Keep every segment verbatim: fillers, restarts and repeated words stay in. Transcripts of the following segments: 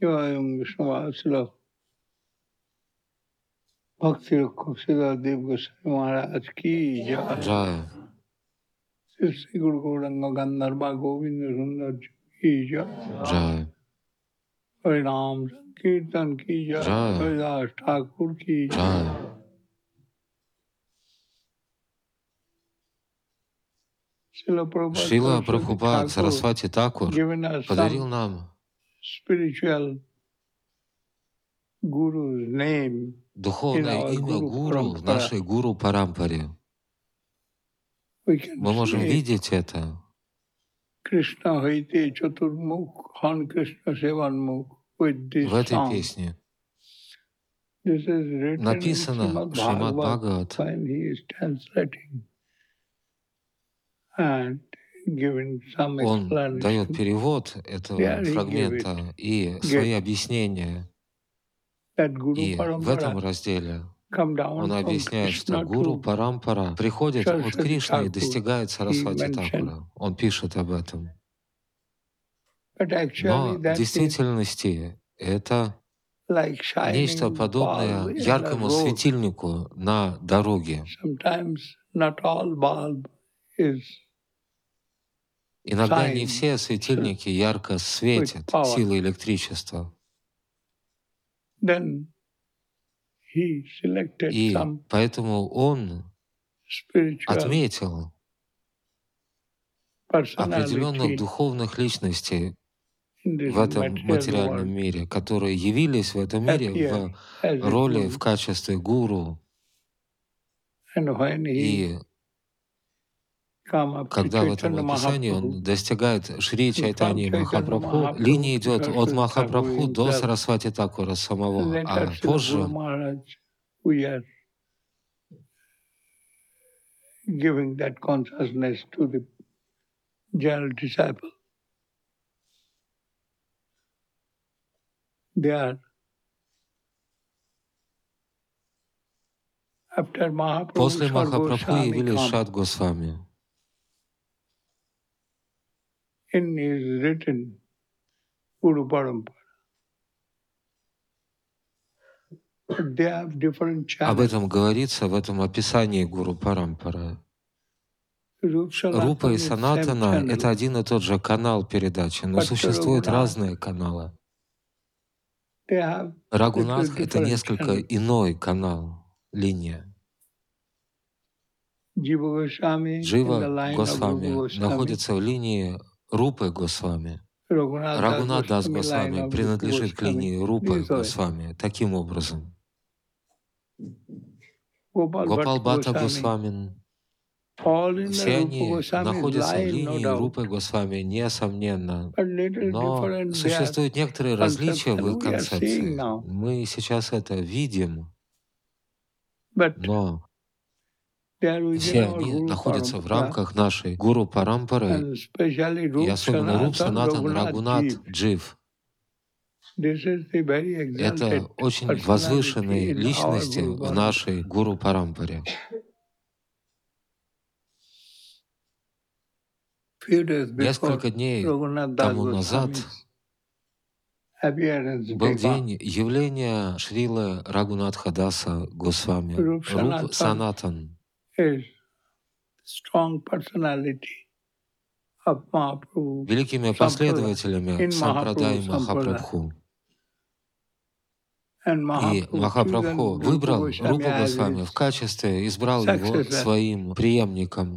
Шиваем Вишнувасила Бхакти Купсила Дев Госвами Махарадж ки jai. Джая. Sri Guru Gauranga Gandharva Govinda Sundar ki jai. Джая. Harinam Sankirtan ki jai. Jai. Haridas Thakur ki jai. Джая. Srila Prabhupada Шрила Saraswati Прабхупад Thakur Сарасвати Такур given us подарил some нам spiritual guru's name in духовное our имя Guru Гуру в Parampara. нашей Гуру Парампаре. We can Мы можем say видеть это. Krishna Haite Chaturmukh, Han Krishna Sevanmukh with this В этой song. песне This is written in написано Srimad Шримад Bhagavad Бхагават. when he is translating and giving some Он дает explanation перевод этого There he gave it. фрагмента и свои Get объяснения. that Guru И в этом Parampara разделе come он down from объясняет, что Krishna Гуру to Парампара приходит от Saraswati Кришны и Thakur. достигает He Сарасвати mentioned. Такура. Он пишет об этом. But actually Но в that is действительности это like нечто shining bulb подобное in a яркому road. светильнику на дороге. Sometimes not all bulb is Иногда не shine все светильники ярко with светят power. силой электричества. Then he selected И some поэтому он spiritual отметил определенных personality духовных личностей in this в этом material материальном world мире, которые явились в этом мире appear в as a роли, в guru. качестве гуру. And when he И come up to когда в этом Chaitanya описании Mahaprabhu, он достигает Шри and from Чайтаньи Chaitanya Махапрабху, Mahaprabhu линия to идет от Saraswati Thakur Махапрабху до himself, Сарасвати Такура and самого, later а Srila Guru позже Maharaj, we are giving that consciousness to the general disciple. They are after Mahaprabhu после Sar Махапрабху Goswami явились come. Шад Госвами. In his written Guru Parampara, but they have different Об channels. этом говорится в этом описании Гуру Парампара. Rupa Рупа Sanatana и is same Санатана — это channel, один и тот же канал передачи, но but существуют Raghunath, разные каналы. they have little Рагунатх — это different несколько channels. иной канал, линия. Jiva Goswami in the Джива line of Rupa Госвами Goswami, находится в линии Рупы Госвами. Raghunath Das Рагунат Дас Goswami line Госвами of Rupa принадлежит к Goswami. линии Рупы This way. Госвами. Таким образом, Gopal Гопал Bhatta Бхатта Goswami, Госвами, all in the все Rupa они Goswami's находятся в line, no линии doubt, Рупы Госвами, несомненно. but little Но different their существуют некоторые различия в conception их we are seeing концепции. now. Мы сейчас это видим, But но they are within все our они Guru находятся в Parampara, рамках нашей Гуру Парампары, and especially и Rup особенно Руп Sanatan Санатан Raghunath Рагунат Jiv. Джив. This is the very Это exalted очень personality возвышенные in our личности Guru в Parampara. нашей Гуру Парампаре. Few days before Несколько дней Raghunath Das тому назад Goswami's appearance был day, день явления Шрилы Рагунатха Даса Госвами, Rup Руп Sanatan Санатан. is strong personality of Mahaprabhu Великими Sampradaya, последователями in Сампрадай Mahaprabhu Sampradaya. Махапрабху. And И Mahaprabhu Махапрабху chosen Rupa выбрал Goswami Рупу as Госвами his в качестве, избрал его successor. своим преемником.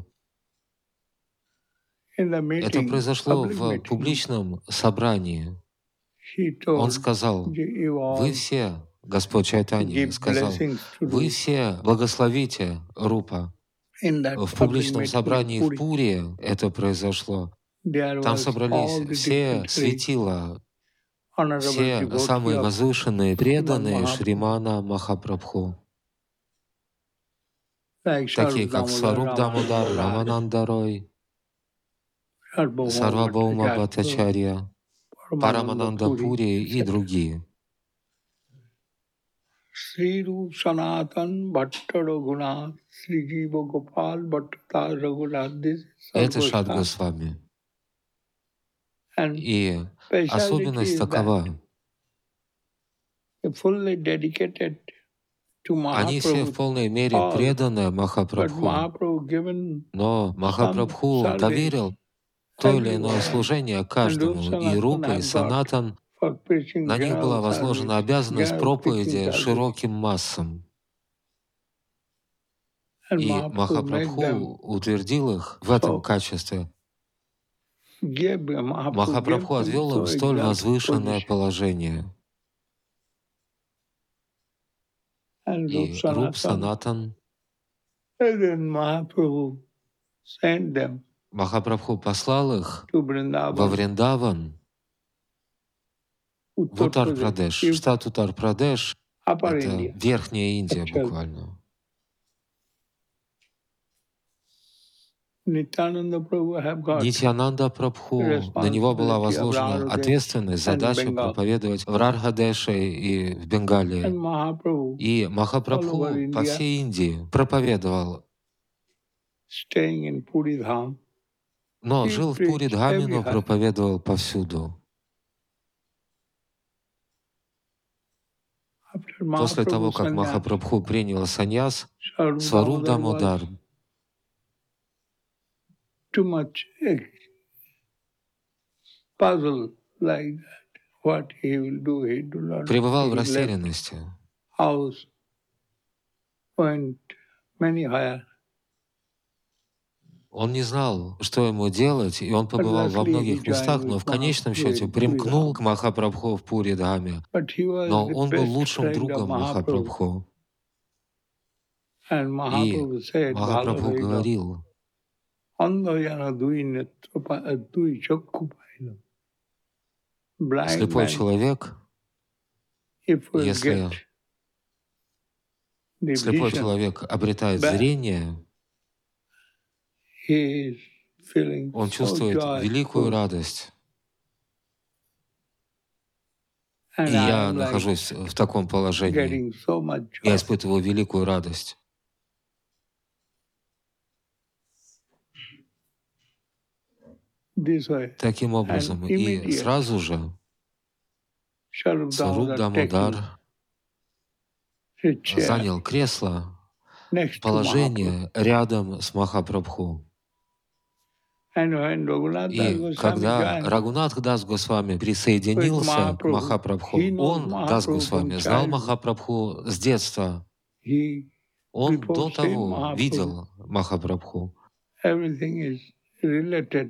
In the Это meeting, произошло public в meeting, публичном собрании. he Он told сказал: you «Вы all все, Господь Чайтанья give сказал, blessings to вы Rupa. все благословите Рупа». In that В public публичном meeting in собрании в Puri, Пуре это произошло. there Там was собрались all the все dignitaries, светила, honorable все devotee самые of возвышенные, Sriman преданные Mahaprabhu, Шримана Махапрабху, like такие Swarup как Damodar, Сваруб Дамодар, Ramananda Raj, Рамананда Рой, Sarvabhauma Сарвабаума Bhattacharya, Бхаттачарья, Paramananda Парамананда Puri, Пури и et cetera. другие. Sri Rup Sanatan Bhatta Raghunath, Sri Jiva Gopal Bhatta Raghunath, this is Это Шад Sarvaswami. Госвами. And И speciality особенность is that такова, fully dedicated to Они все в Mahaprabhu's полной мере cause, преданы but Махапрабху, Mahaprabhu given но some Махапрабху service доверил то или иное everywhere. служение And каждому, и Rup Рупа, и Sanatan have got Санатан, for preaching на них была general возложена service, обязанность general preaching проповеди service. широким массам. And И Mahaprabhu made them Махапрабху утвердил их в этом so, качестве. gave, Mahaprabhu gave Махапрабху them отвел so им столь exalted возвышенное position. положение. And Rup И Руп Sanatan, Санатан, and then Mahaprabhu sent them Махапрабху послал их to во Vrindavan, Вриндаван, в Uttar Pradesh, Утар-Прадеш, if штат Утар-Прадеш, Upper это India, Верхняя Индия actually. буквально. Nityananda Prabhu have got Нитьянанда Прабху, на него была responsibility of возложена Radhadesh ответственность, and задача Bengal. проповедовать в Рархадеше и в And Бенгалии. Mahaprabhu, И all over Махапрабху по India, всей Индии проповедовал, staying in Puri Dham, но he жил в preached Пури-Дхаме, но everywhere. проповедовал повсюду. After После того, Mahaprabhu's как sannyas, Махапрабху принял саньяс, Swarup Сваруб Damodar was Дамодар too much eh, puzzled like that. What he will do, he do not. пребывал в He left растерянности. house, went many higher. Он не знал, что ему делать, и он But побывал во luckily he многих joined местах, но with в конечном Mahaprabhu счете in Puri примкнул Dham. к Махапрабху в Пури-Дхаме. But he was Но the он был best лучшим friend of другом Mahaprabhu. Махапрабху. And И Mahaprabhu said, Махапрабху Bhaladaiva, говорил, Andhayana dui netra pa- dui chakku paila. Blind слепой man, человек, if will если get the слепой vision человек обретает back, зрение, he is feeling он so чувствует великую joyful. радость. And И I я am like нахожусь в таком положении. getting so much Я joy. испытываю великую радость. This way. Таким And образом, и immediately, сразу же Swarup Сваруб Damodar taking Дамодар his chair занял кресло, next to Mahaprabhu. положение рядом с Махапрабху. And when Raghunath Das И Goswami когда joined Рагунатх Дас Госвами with присоединился к Mahaprabhu, Махапрабху, he knows он, Дас Mahaprabhu from Госвами, знал childhood. Махапрабху с детства. He, Он до before seeing того Mahaprabhu, видел Махапрабху. everything is related.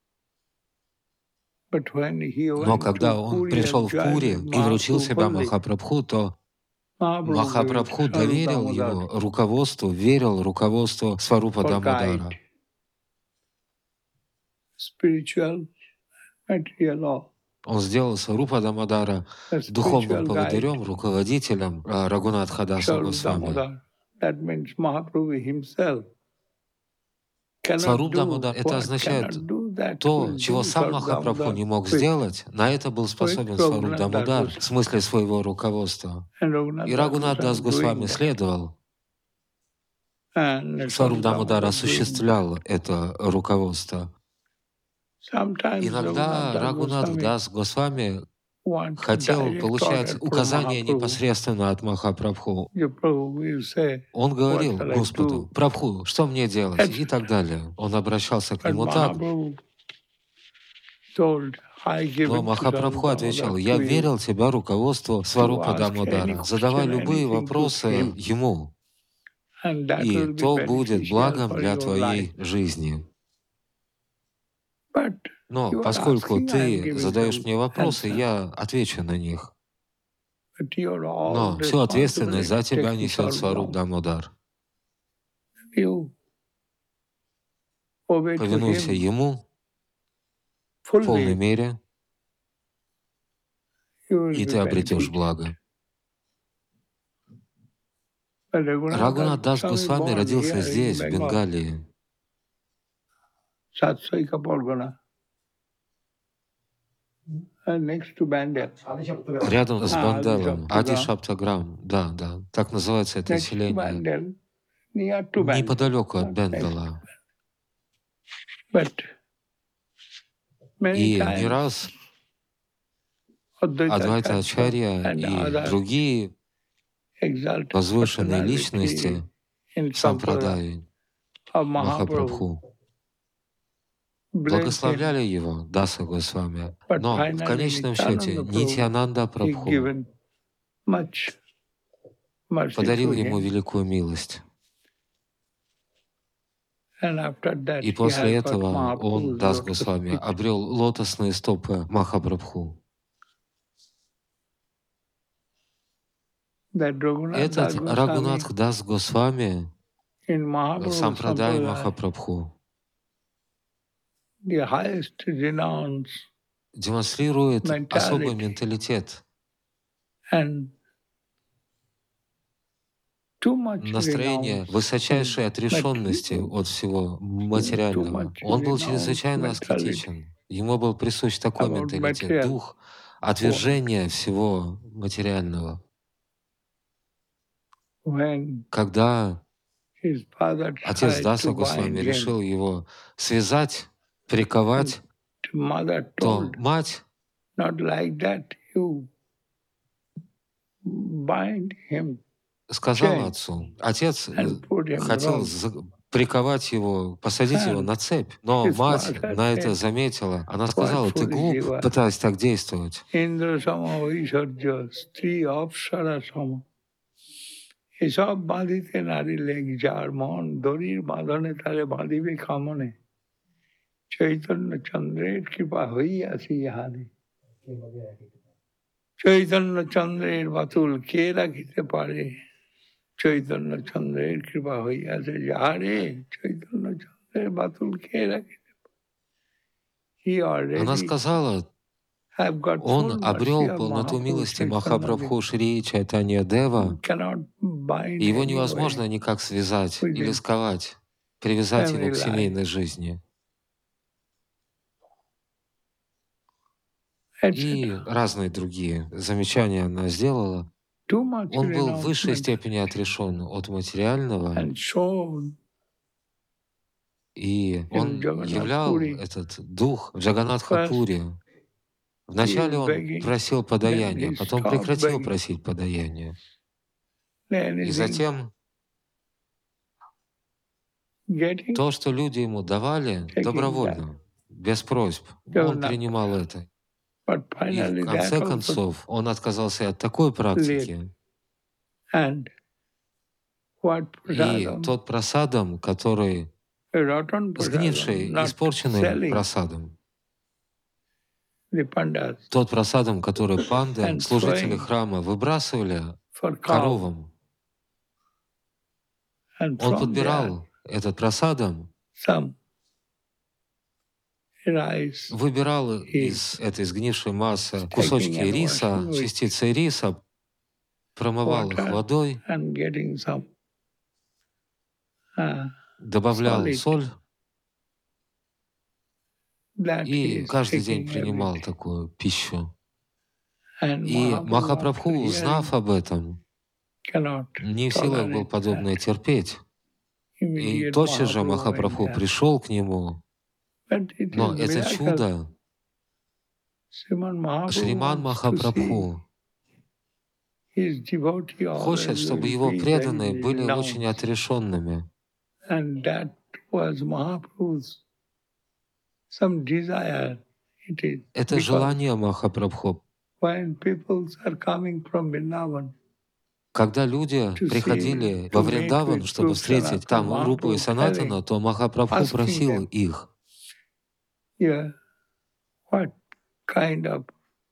But when he Но went когда to он Puri пришел and в joined Пури with и вручил Mahaprabhu себя fully, Махапрабху, то Mahaprabhu gave Махапрабху Swarup доверил Damodar его руководству, верил руководству Сварупа for guide, Дамодара. spiritual, material all. Он сделал Сварупа Дамодара The духовным spiritual guide, поводырем, руководителем а, Рагунатха Даса Swarup Госвами. Damodar. That means Mahaprabhu himself cannot Сваруб do Дамодар — это what означает cannot do that то, will чего do сам Swarup Махапрабху Damodar не мог with, сделать. На это был with способен Сваруб Raghunath Das Дамодар в Goswami. смысле своего руководства. And И Raghunath Das Рагунат Дас Goswami Госвами doing that. следовал. And Сваруб Swarup Дамодар Damodar doing that. осуществлял это руководство. Sometimes Raghunath Иногда Das Рагунат Goswami Дас Госвами want хотел direct получать order from указания Mahaprabhu. непосредственно от Махапрабху. The Prabhu will say, Он what говорил shall I Господу: do? «Прабху, что мне делать?» и так et cetera. далее. Он обращался к But нему так, Mahaprabhu told, I give но it to Swarup Махапрабху отвечал: Damodar «Я to you верил тебя руководству to Сварупа ask any Дамодара. Задавай question, любые anything to вопросы him. ему, And that и will be то будет beneficial благом for для your life. твоей жизни». But Но you are поскольку asking, I am ты giving задаешь some мне вопросы, answer. я отвечу на них. But your all Но всю ответственность за responsibility тебя taking несет Swarup Сваруб Damodar. Дамодар. You obey to Повинуйся him ему в полной fully, мере, you will и be ты обретешь benefited. благо. But Raghunath Das Рагунат Дас Goswami Госвами born родился here in здесь, в Bengal, Бенгалии, Satsaika Pargana, and next to Bandel. рядом с Ah, Банделом, Ади Adishaptagram. Шаптаграм. Да, да, так называется это Next to селение, Bandel, near to Bandel, неподалеку от not next. Бендела. But many И не times раз Advaita Адвайта Acharya Ачарья and и other другие exalted возвышенные personality личности in Sampradaya Сампрадаи of Mahaprabhu Махапрабху blessed him, благословляли его, Даса Госвами. but Но в finally конечном счете Nityananda Prabhu Нитьянанда he Прабху given much mercy to подарил ему him, великую милость. and after that И he после has got этого он, Mahaprabhu's Дас lotus Госвами, feet. обрел лотосные стопы Махапрабху. That Raghunath Das Этот Goswami Рагунатх Дас Госвами in в Mahaprabhu Сампрадай Sampradaya, Махапрабху the highest renounce демонстрирует особый mentality менталитет, and too much настроение renounce высочайшей in отрешенности material, от всего too материального. much Он был renounce чрезвычайно mentality аскетичен. Ему был присущ такой about менталитет, material дух world. отвержения всего материального. When Когда his father отец tried Даса to Госвами bind him, решил его связать, and приковать, mother то told, мать not like that, you bind him, сказала chain, отцу. Отец э, and put him хотел rope. за- приковать его, посадить его And на цепь. Но his мать mother на это said, заметила. Она what сказала: ты foolish глуп, you are. пытаясь так действовать. Indra sama ঐশ্বর্য স্ত্রী অপ্সরা সম এসব বাঁধিতে নারী লেগ যার মন দড়ির বাঁধনে তারে বাঁধিবে কামনে চৈতন্য চন্দ্রের কৃপা হইয়াছি ইহানে চৈতন্য চন্দ্রের বাতুল কে রাখিতে পারে চৈতন্য চন্দ্রের কৃপা হইয়াছে যাহারে চৈতন্য চন্দ্রের বাতুল কে রাখিতে পারে he Она already сказала, have got он full mercy обрел of полноту Mahaprabhu милости Chaitanya Махапрабху Dev. Шри Чайтанья You Дева, cannot bind и его anyway невозможно никак связать или within сковать, привязать его family к life. семейной жизни. И et cetera. разные другие замечания она сделала. Too much Он был в высшей renouncement степени отрешен от материального, and shown и in он Jagannath являл Puri. этот дух в Джаганатхапуре. He Вначале is он begging, просил then подаяния, he потом stopped прекратил begging. просить подаяния. Then И is in затем getting, то, что люди ему давали, taking that добровольно, без просьб, он Jagannath. принимал это. But И в finally that конце also концов он отказался от такой led. практики. And what И prasadam, тот просадом, который a rotten prasadam, сгнивший, not испорченный selling просадом, the pandas тот просадом, который панды, and служители throwing храма, выбрасывали for cow. коровам, And он from there, подбирал этот просадом, some rice выбирал he из этой сгнившей массы taking кусочки and риса, washing with частицы риса, промывал их water водой, and getting some uh, добавлял solid соль that he и is каждый день taking every принимал day. такую пищу. And И Mahaprabhu, Махапрабху, after узнав hearing, об этом, cannot не в силах был tolerate that. подобное терпеть. И Immediate тотчас же Mahaprabhu went Махапрабху there. пришел к нему. But it Но is это miracle. чудо Sriman Mahaprabhu Шриман wants to see Махапрабху his devotee хочет, always чтобы will его be преданные very были очень renounced. отрешенными. And that was Mahaprabhu's some desire. It is Это because желание Махапрабху. when people are coming from Vrindavan Когда люди to see, приходили во to meet Вриндаван, with чтобы group встретить Sanatan, там группу из Mahaprabhu Санатана, telling, то Махапрабху asking просил them, их, yeah, what kind of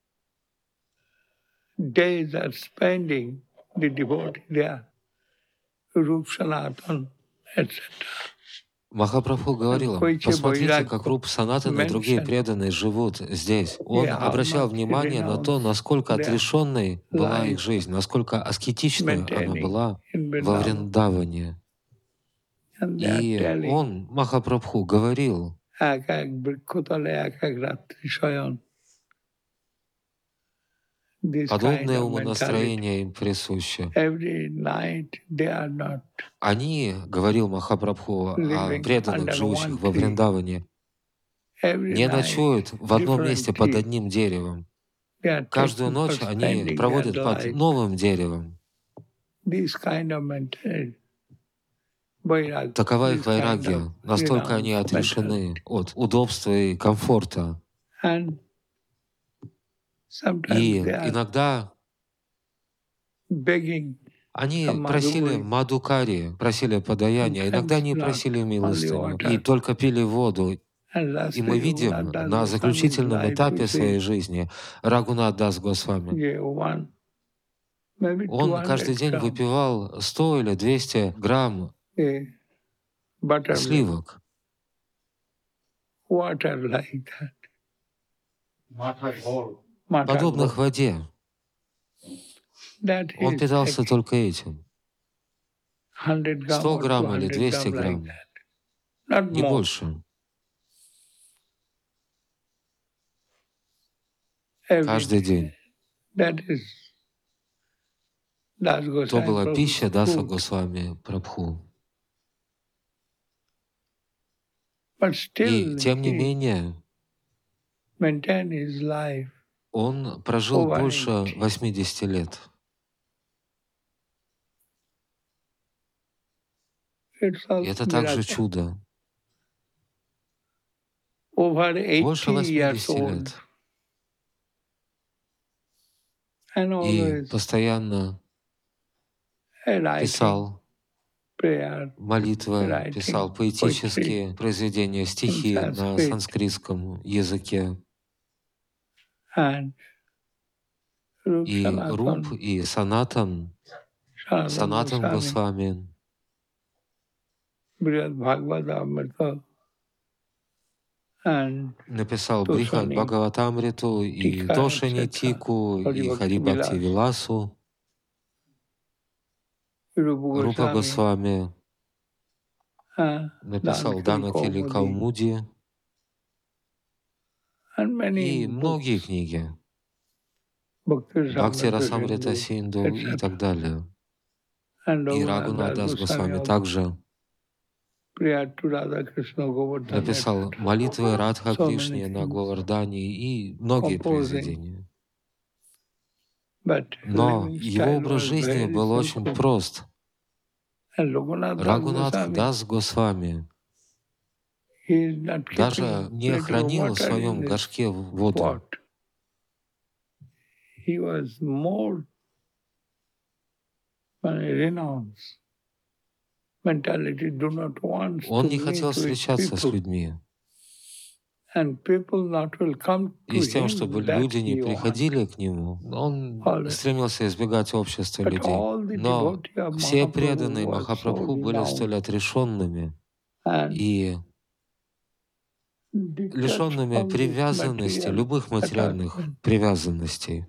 days are spending the devotee there, Rup Sanatan, et cetera. Махапрабху And говорил им: Koiche посмотрите, как Vairagya Руп Санатана и другие mentioned, преданные живут здесь. Он yeah, how обращал much he внимание на то, renounced насколько their отрешенной была их life, жизнь, насколько аскетичной она maintaining была in во Vrindavan. Вриндаване. And they are И telling, он, Махапрабху, говорил: এক এক বৃক্ষতলে এক এক রাত্রি শয়ন. This kind подобное of mentality. умонастроение им присуще. Every night they are not Они, говорил Махапрабху о living преданных, under живущих one во tree. Вриндаване, Every не night ночуют в одном different месте под tree. одним деревом. They are Каждую taken for ночь они spending their проводят под life. новым деревом. This kind of mentality, vairagya, Такова их this kind of вайрагия. Настолько они renounced отрешены mentality. от удобства и комфорта. And sometimes И they are иногда begging они some просили madhuri, мадукари, просили подаяния, а иногда sometimes они not просили only милостыню и water. только пили воду. And И мы lastly, видим Raghunath Das на Goswami's заключительном life, этапе we своей see жизни Рагунат Дас Госвами. yeah, one, maybe Он каждый two hundred день grams выпивал сто или двести грамм eh, buttermilk, сливок, water like that, matha подобных ghor. воде. That Он is питался taking только этим. hundred gram сто or грамм или two hundred двести gram like грамм, that, not не more. больше, Every каждый day. день. That is Das То Goswami была Prabhu's пища Даса food. Госвами Прабху. But И still тем не he менее, maintained his life он прожил over больше eighty. восьмидесяти лет. It's И also это также miracle. чудо. Over Больше eighty years восьмидесяти old. лет. And И always постоянно writing писал prayer, молитвы, писал writing poetry поэтические произведения, in стихи на Sanskrit. санскритском языке. And Rup И Руп, Sanatan, и Санатан, Sanatan Санатан Goswami, Госвами, Brihad Bhagavata Amrita, and написал Брихат Tosani, Бхагаватамриту, и Tika, Тошани et cetera, Тику, и Haribhakti Харибхакти Vilas, Виласу, Rupa Рупа Goswami, Госвами, uh, написал Danakili Данакили Kaumudi, Каумуди and many и многие books, книги, Bhakti Бхакти Rasamrita Расамрита Sindhu, Синду и et cetera. так далее. And И Raghunath Рагунат Das Дас Goswami Госвами also также prayer to Radha Krishna Govardhan, написал et cetera. молитвы Радха So many Кришне на things Говардхане и многие composing. произведения. But Но living его style образ was жизни very был очень simple. прост. And Raghunath Das Рагунатх Goswami, Дас Госвами he is not даже keeping не little хранил в water своем in his горшке воду. pot. He was more uh, renounced mentality, do not want Он to не хотел meet with встречаться с people. людьми. And people not will come to И с тем, him чтобы that люди не he wants. приходили к нему, он Always. стремился избегать общества But людей. all the Но devotees of все Mahaprabhu преданные were so Махапрабху были столь renounced отрешенными and и detached лишенными from this привязанности, material любых материальных attachment. привязанностей.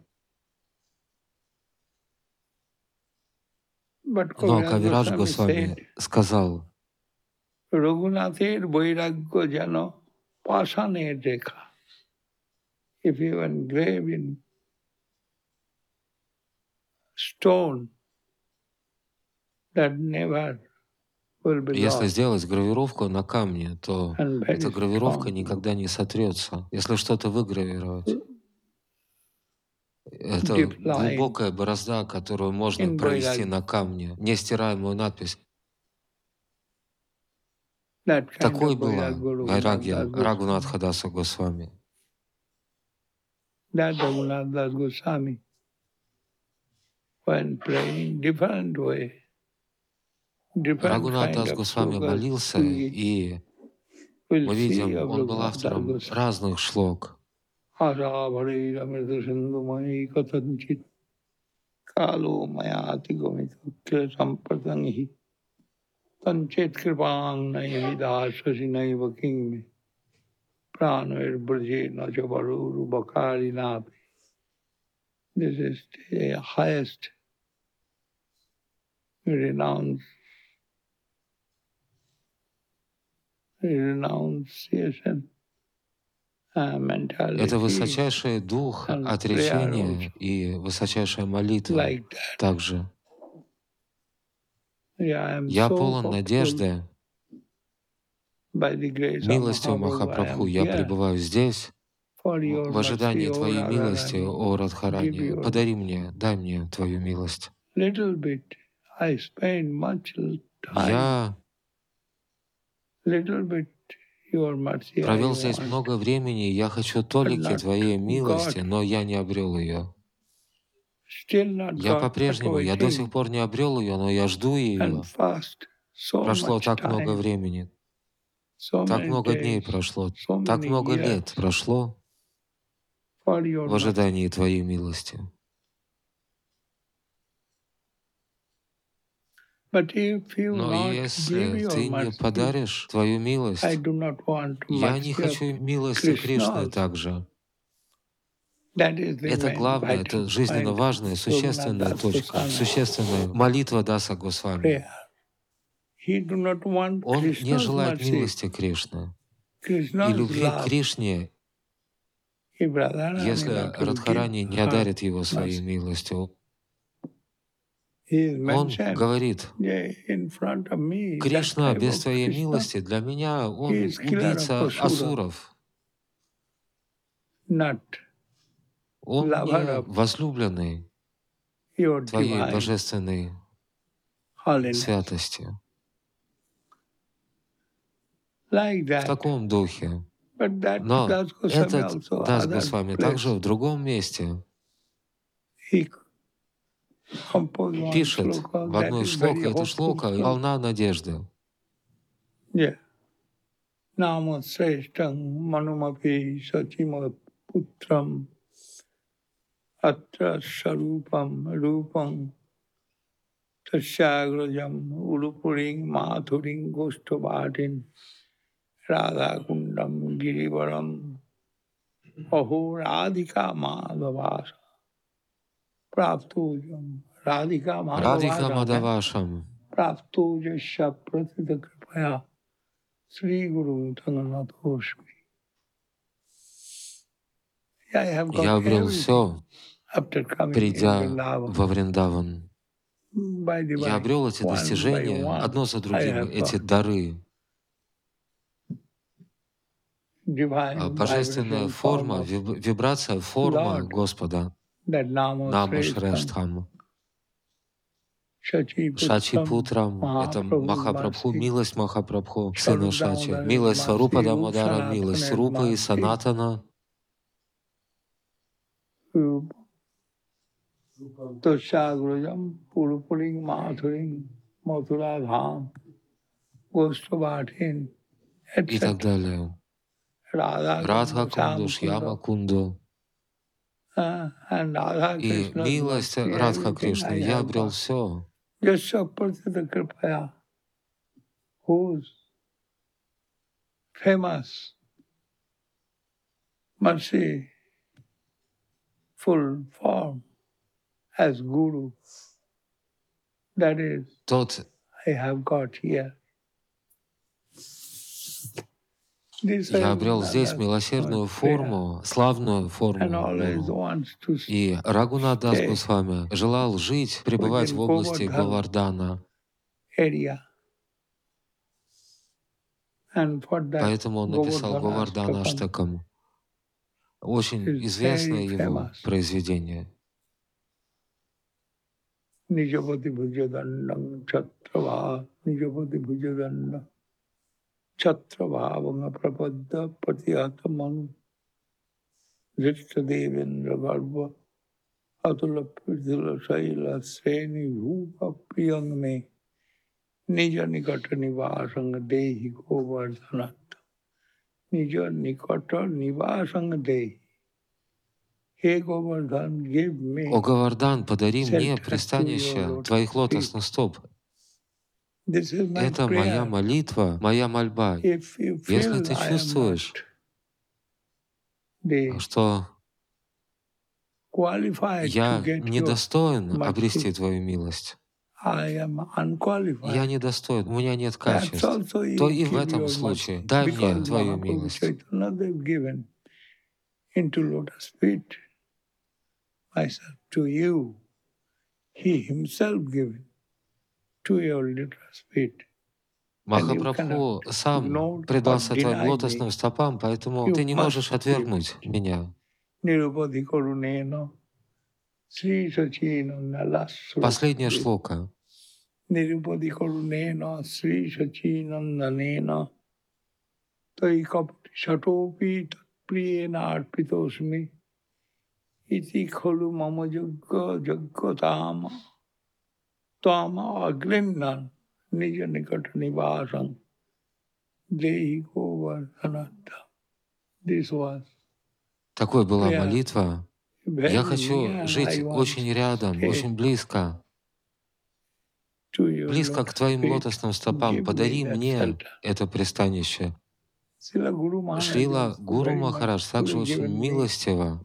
But Но Kaviraj Кавирадж Goswami Госвами said, сказал, Raghunather Vairagya Jano Pasane Rekha. If you engrave in stone, that never will be если lost сделать гравировку на камне, то and эта very гравировка strong. никогда не сотрется. Если что-то выгравировать, это Deep line глубокая борозда, которую можно in провести Vairagya. на камне, нестираемую надпись. That kind Такой of была Vairagya Raghunath Вайрагья Das Goswami. Рагунатха Даса Госвами. That Raghunath Das Goswami, when praying different way, different Рагунат kind Дас of Госвами slokas, молился, we и will мы see видим, of он был Raghunath Das автором Goswami. разных шлок. Asa bhari amrita sindhu mai kathanchit kalo mayati gomita kila sampatangi tanchet kripang nai vidasasi nai vaking pranoir brje nachavaruru bakari napi. This is the highest renounce, renunciation uh, Это mentality высочайший дух and prayer also отречения и высочайшая молитва like that. также. Yeah, I am Я so полон hopeful надежды. by the grace of Милостью Mahaprabhu I Махапрабху am я here пребываю здесь, for В your в ожидании mercy, O Твоей милости, Radharani. о Give Радхарани, your подари мне, дай мне Твою милость. little bit. I spend much l- time, Я little bit your mercy I провел здесь want. много времени, и я хочу But толики not Твоей милости, got, но я не обрел ее. still not Я got, but по-прежнему, я до сих waiting пор не обрел ее, но я жду and ее. fast. So Прошло much так много time, времени, so так many много дней days, прошло, so так many много years лет прошло for your в mercy. ожидании Твоей милости. But if you Но not give если your Ты не mercy, подаришь Твою I милость, do not want я не mercy of хочу милости Krishna Кришны also. также. That is the Это main главное, vital это жизненно point of важная, существенная Raghunath точка, Goswami существенная молитва Даса Госвами. prayer. He do not want Он не Krishna's желает mercy, милости Кришны и Krishna's любви к love. Кришне, If Radharani если not will give Радхарани не her одарит его своей mercy. милостью. He is Он mentioned говорит, yeah, in front of me, that Кришна type без of Твоей Krishna, милости для меня he он is killer of убийца Asura, асуров. not Он lover не of возлюбленный your Твоей divine божественной holiness. святости. Like В that. таком духе. But that Но Das Goswami этот also Дас other Госвами place. также в другом месте He composed one пишет sloka в that одной is шлоке, very эта hopeful шлока sloka. полна надежды. Yeah. Nama sreshtam manumapi sachima putram atra sarupam rupam tasyagrajam urupuring mathuring goshtavatin radha kundam girivaram aho radhika madhavasa praptujam radhika Радхика madhavasa Мадавашам, praptujasya pratita kripaya Sri Guru Tanganathoshmi. I have got я обрел everything все, after coming in придя Vrindavan. во Вриндаван. By the Я way, обрел эти one by достижения one, одно за I другим, have эти got дары. А divine Божественная vibration form форма, of виб- вибрация, форма Lord, Господа, that Nama Нама Shrestam, Шрештхам, Шачи Шачи Путрам, Путрам, это Махапрабhu Махапрабху, Mercy, милость Махапрабху, сына Swarup Шачи, Damodar is милость Сварупа Mercy, Rup Дамодара, милость Sanatana is Рупа и Mercy, Санатана, Rup Toshagrajam, Purupuring, Mathuring, Mathura Dham, Goshtavatin, и так et cetera. далее. Radha Радха Kunda, Shama Кунду, Шьяма Kunda, Кунду. uh, and Radha И Krishna's милость mercy, Радха everything Кришны, I я have обрел got. все. Jasya Pratita Kripaya, whose famous mercy full form as Guru, that is, Тот, I have got here. This я обрел здесь Raghunath милосердную prayer форму, славную and форму always его. wants to И Рагунат Дас stay Госвами желал жить, пребывать within в области Govardhan Говардана. area. And for that Поэтому он написал Govardhan Говардан Ashtakam Аштакам. Очень is известное very его famous. произведение. Nijapati Bhujadandam Chatrava, Nijapati Bhujadandam Chatravavanga Prapadda Patiyatamanu Rishta Devendra Garbha Atula Pridhila Shaila Sreni Rupa Priyangme Nija Nikata Nivasanga Dehi Govardhanat Nija Nikata Nivasanga Dehi. Hey Govardhan, give me О Говардан, подари мне shelter to your пристанище lotus Твоих feet. лотосных стоп. This is my Это моя prayer. молитва, моя мольба. If you Если feel ты I am not чувствуешь, the что qualified to я get your недостоин обрести mercy, Твою милость, I am я unqualified. недостоин, у меня нет That's качеств, also то you и в give этом your случае mercy. дай мне Because Твою Mahaprabhu милость. Chaitanya they've given into lotus feet myself to you. He himself given to your lotus feet. Махапрабху сам предался твоим лотосным стопам, поэтому ты не можешь отвергнуть меня. Последняя шлока. Nirupadi karunena Sri Sachi Tai kapati shatopi priyena arpitosmi iti kholu mama jagga jaggatama tama agrinnan nija nikata nivasam dehi govardhanatta. This was Такой была молитва. Я хочу жить очень рядом, очень близко, близко к Твоим лотосным стопам. Подари мне это пристанище. Шрила Гуру Махарадж также очень милостиво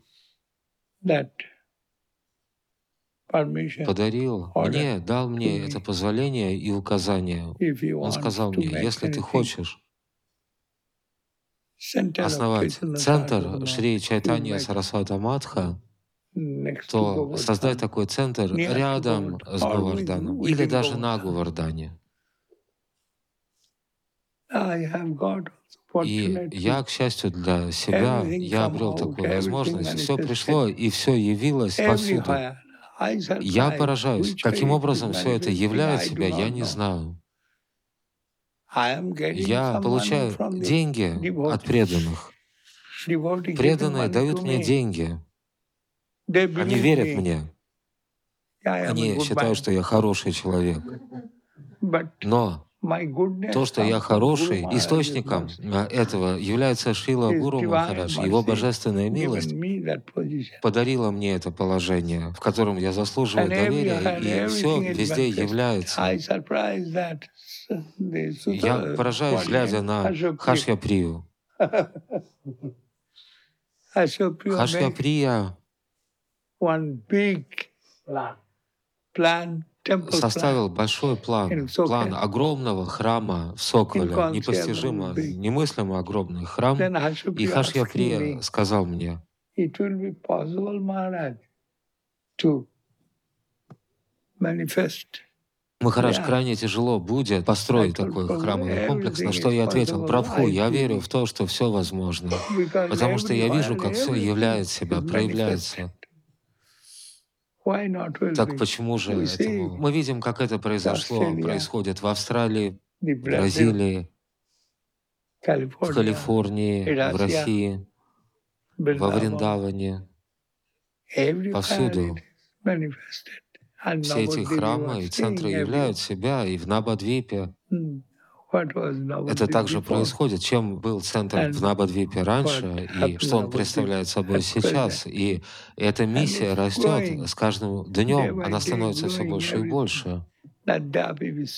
подарил мне, дал мне это позволение и указание. Он сказал мне, если ты хочешь основать центр Шри Чайтанья Сарасвати Матха, то создай такой центр рядом с Говарданом или даже на Говардане. И я, к счастью для себя, я обрел такую возможность. Все пришло и все явилось повсюду. Я поражаюсь, каким образом все это являет себя, я не знаю. Я получаю деньги от преданных. Преданные дают мне деньги. Они верят мне. Они считают, что я хороший человек. Но то, что я хороший, источником этого является Шрила Гуру Махарадж. Его божественная милость подарила мне это положение, в котором я заслуживаю доверия, и все везде является. Я поражаюсь, глядя на Хашья-прию. Хашья-прия составил большой план, план огромного храма в Соколе, непостижимо, немыслимо огромный храм. И Хашья-прия сказал мне, Махарадж, крайне тяжело будет построить такой храмовый комплекс, на что я ответил, Прабху, я верю в то, что все возможно, потому что я вижу, как все являет себя, проявляется. Так почему же этому? Мы видим, как это произошло, происходит в Австралии, в Бразилии, в Калифорнии, в России, во Вриндаване, повсюду. Все эти храмы и центры являют себя, и в Набадвипе. Это также происходит, чем был центр в Набадвипе раньше, и что он представляет собой сейчас. И эта миссия растет с каждым днем, она становится все больше и больше. Это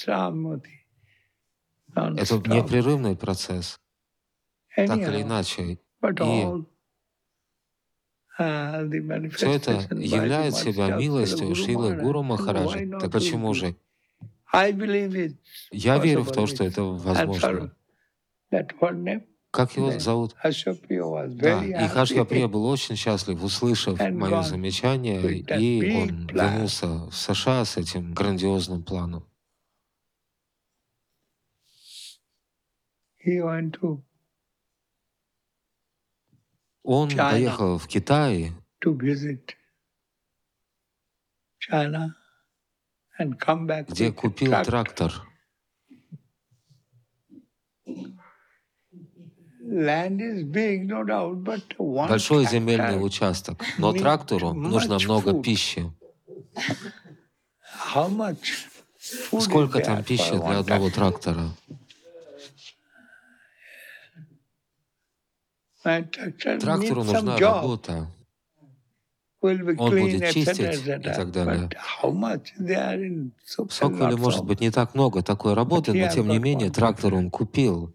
непрерывный процесс, так или иначе. И все это являет себя милостью Шрилы Гуру Махараджа. Так почему же? Я верю в то, что это возможно. Как его зовут? Да, и Хашья-прия был очень счастлив, услышав мое замечание, и он вернулся в США с этим грандиозным планом. Он поехал в Китай, где купил трактор. Большой земельный участок, но трактору нужно много пищи. Сколько там пищи для одного трактора? Трактору нужна работа. Он будет чистить и так далее. В Соколе может быть не так много такой работы, но тем не менее трактор он купил.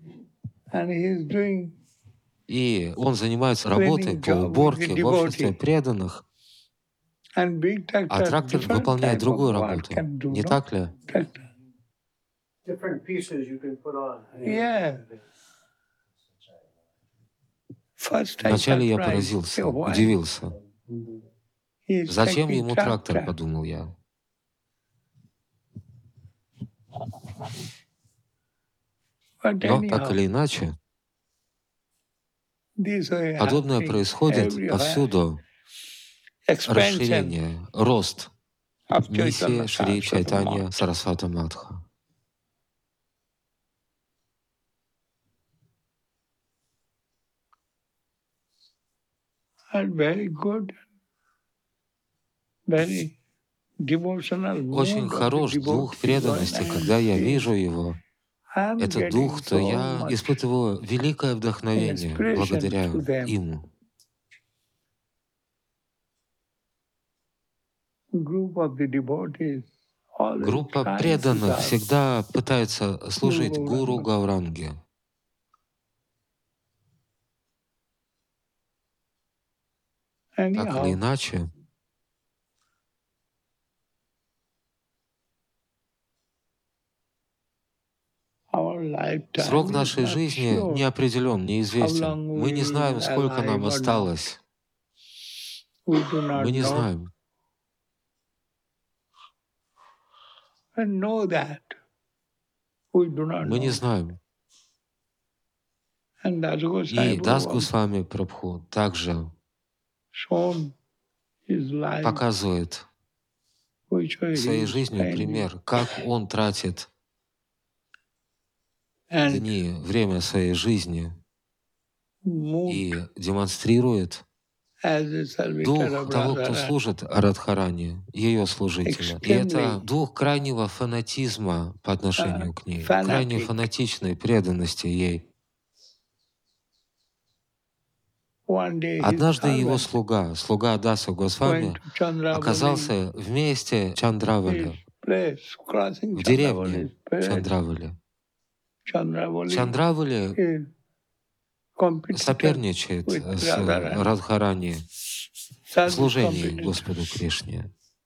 И он занимается работой по уборке в обществе преданных. А трактор выполняет другую работу. Не так ли? Вначале я поразился, удивился. Зачем ему трактор, подумал я. Но так или иначе, подобное происходит повсюду. Расширение, рост миссии Шри Чайтанья Сарасвати Матха. Очень хорош дух преданности, когда я вижу его. Этот дух, то я испытываю великое вдохновение благодаря им. Группа преданных всегда пытается служить гуру Гауранге. Так или иначе, срок нашей жизни не определен, неизвестен. Мы не знаем, сколько нам осталось. Мы не знаем. Мы не знаем. И Дас Госвами Прабху также показывает своей жизнью пример, как он тратит дни, время своей жизни и демонстрирует дух того, кто служит Радхарани, ее служителя. И это дух крайнего фанатизма по отношению к ней, крайне фанатичной преданности ей. Однажды его слуга, слуга Даса Госвами, оказался в месте Чандравали, в деревне Чандравали. Чандравали соперничает с Радхарани в служении Господу Кришне.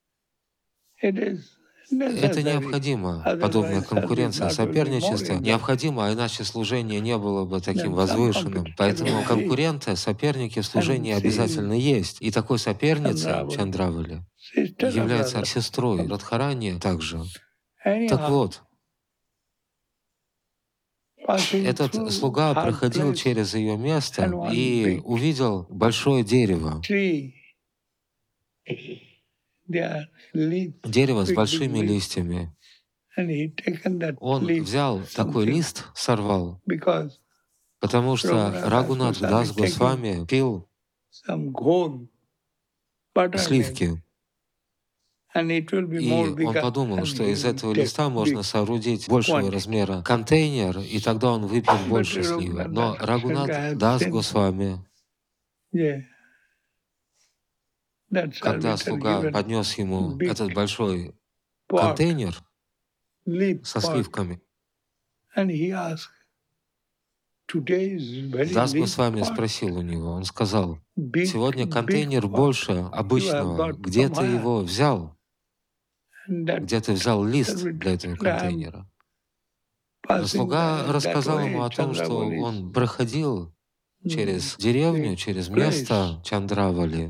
Это необходимо, подобная конкуренция, соперничество необходимо, а иначе служение не было бы таким возвышенным. Поэтому конкуренты, соперники в служении обязательно есть. И такой соперницей Чандравали является сестрой Радхарани также. Так вот, этот слуга проходил через ее место и увидел большое дерево. Дерево с большими листьями. Он взял такой лист, сорвал, потому что Рагунат Дас Госвами пил сливки. И он подумал, что из этого листа можно соорудить большего размера контейнер, и тогда он выпьет больше сливы. Но Рагунат Дас Госвами, когда слуга поднес ему этот большой контейнер со сливками, Дас Госвами спросил у него, он сказал: «Сегодня контейнер больше обычного. Где ты его взял? Где ты взял лист для этого контейнера?» Но слуга рассказал ему о том, что он проходил через деревню, через место Чандравали,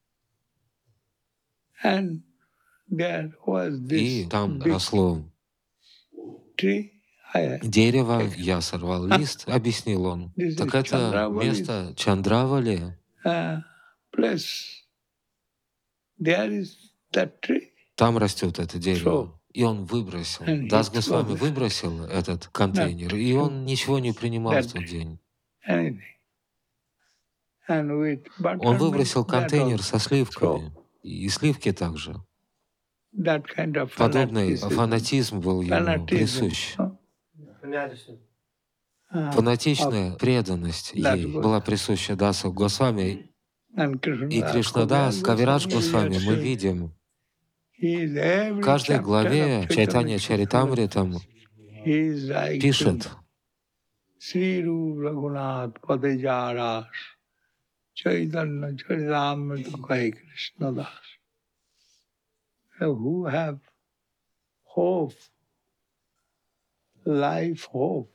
и там росло дерево, я сорвал лист, объяснил он. Так это место Чандравали. Там растет это дерево. И он выбросил. Дас Госвами выбросил этот контейнер, и он ничего не принимал в тот день. Он выбросил контейнер со сливками, и сливки также. Подобный фанатизм был ему присущ. Фанатичная преданность ей была присуща Дасу Госвами. И Кришнадас, Кавирадж Госвами мы видим, в каждой главе Чайтанья Чаритамритам пишет: Чайтанья Чаритамрита Кай Кришнадас. Who have hope, life hope,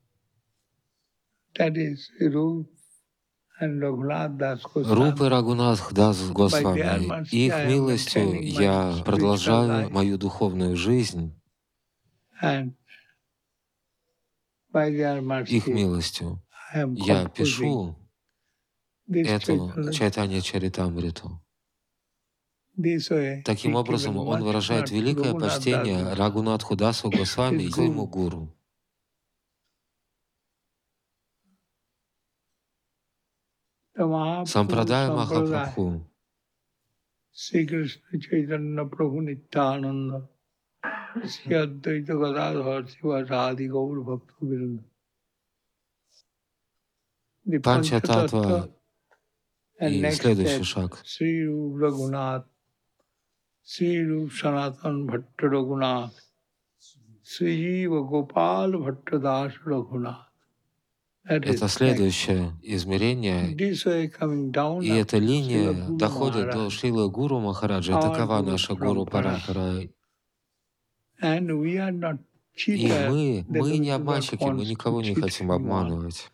that is Rup and Raghunath Das Goswami. Руп и Рагунат Дас Госвами. Их милостью я продолжаю мою духовную жизнь. их милостью, я пишу эту Чайтанья Чаритамриту. Таким образом, он выражает великое почтение Рагунатху Дасу Госвами, своему гуру. Сампрадая Махапрабху, Sri Krishna Chaitanya Prabhu Nityananda, Sri Advaita Gadadhar Sivasadi Gaur Bhakta Vrinda. Панчататва и следующий шаг. Sri Rup Raghunath, Sri Rup Sanatan Bhatta Raghunath, Sri Jiva Gopal Bhatta Das Raghunath. Это следующее измерение, и эта линия доходит до Шрилы Гуру Махараджа. Такова наша Гуру Парампара. И мы, мы не обманщики, мы никого не хотим обманывать.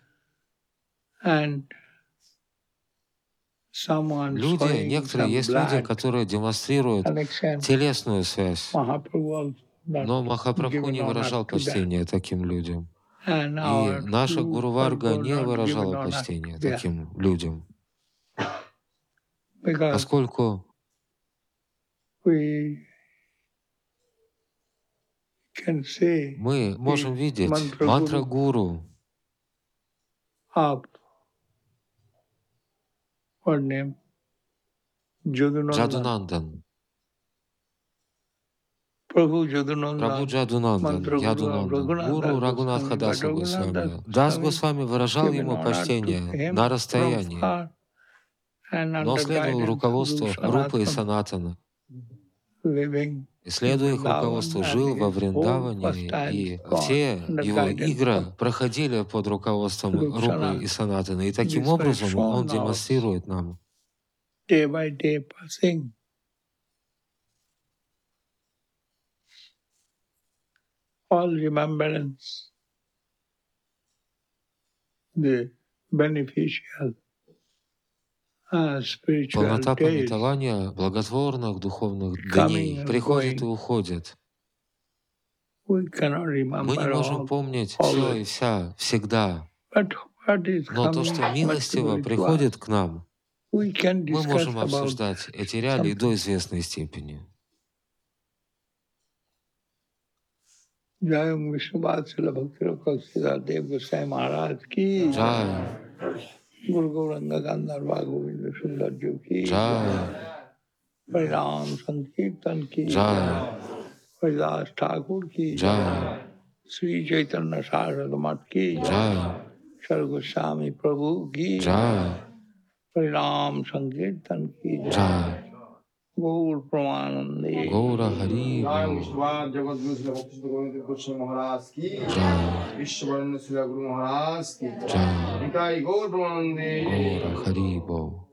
Люди, некоторые, есть люди, которые демонстрируют телесную связь, но Махапрабху не выражал почтения таким людям. И наша Гуру Варга не выражала почтения таким людям, поскольку мы можем видеть мантра Гуру, Джадунандан, Прабху Джадунандан, Ядунандан, Гуру Рагунатха Даса Госвами. Дас Госвами выражал ему почтение на расстоянии, но следовал руководству Рупы и Санатана. И следуя их руководству, жил во Вриндаване, и все его игры проходили под руководством Рупы и Санатана. И таким образом он демонстрирует нам all remembrance, the beneficial uh, spiritual полнота days, памятования благотворных духовных дней приходит и уходит. Мы не можем помнить все и вся всегда, но то, что милостиво приходит к нам, мы можем обсуждать эти реалии до известной степени. Jai Vishnuvatsalya Bhakti Raksida Dev Gosai Maharaj ki Jai Guru Gauranga Gandharva Govinda Sundar Ji ki Jai Parinam Sankirtan ki Jai Haridas Thakur ki Jai Sri Chaitanya Saraswati Mat ki Jai Sar Goswami Prabhu ki Jai Parinam Sankirtan ki Jai Gaur Pramanande Gaura Hari Jai Vishnuvad Jagat Guru Srila Bhakti Govinda Krishna Maharaj ki Jai Vishnuvarna Srila Guru Maharaj ki Jai Nitai Gaur Pramanande Gaura Hari Bo.